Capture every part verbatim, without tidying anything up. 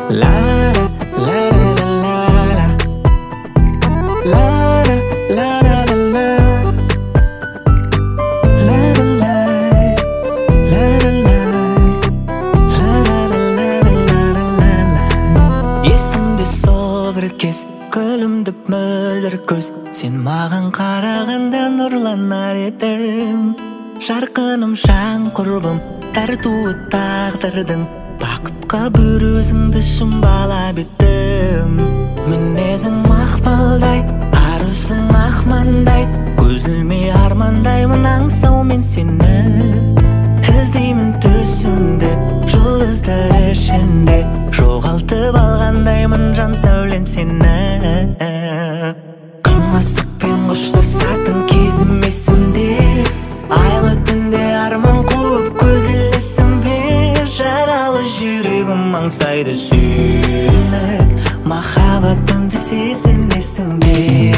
Есімде сол бір кез күлімдіп мөлдір көз, сен маған қарағанда нұрланар едің. Жарқыным, жан құрбым, тартуы тағдырдың, бақытқа бір өзіңді шымбалап еттім. Мінезің мақпалдай, арусың ақмандай, көзілмей армандаймын аңсау мен сені. Іздеймін төсімді, жұлдыздар ішінде, жоғалтып алғандаймын жан сәулем сені. Қимастықпен қоштасатын кезім есімде, айлы түнде арман қуып көз ілесім бе. Жаралы жүрегім аңсайды сүйіні, махаббатымды сезінесің бе.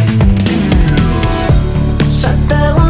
Шаттығым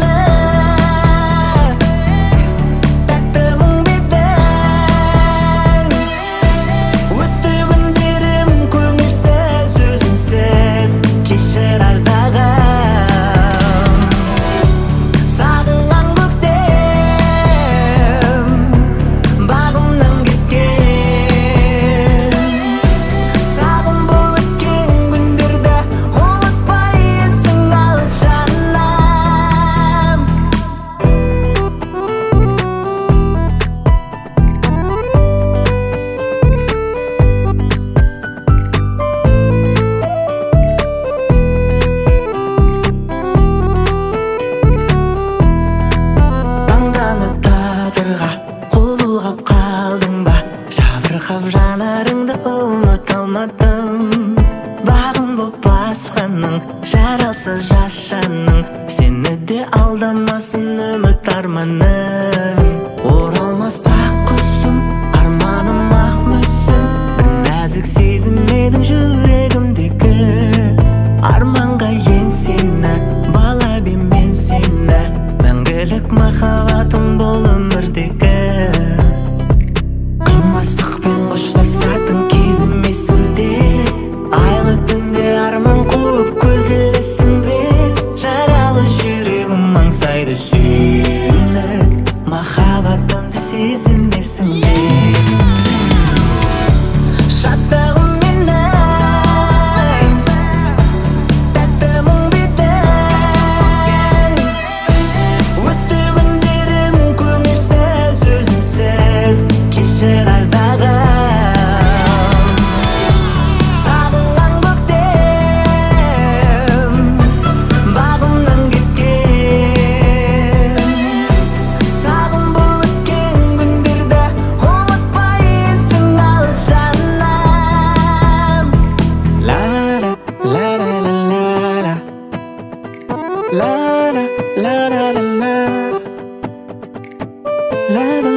жанарыңды ұмыта алмадым. Бағым боп басқаның, жаралса жас жаның, сені де алдамасын үміт арманың. Оралмас бақ құсым, арманым ақ мүсін, бір нәзік сезім едің жүрегімдегі. Арманға ең сені, бала бе мен сені, мәңгілік махаббатым бол өмірдегі. Қимастықпен қоштасатын кезім есімде, айлы түнде арман қуып көз ілесім бе. Жаралы жүрегім аңсайды сүйіні, махаббатымды сезінесің бе. Шаттығым la la la la la la la la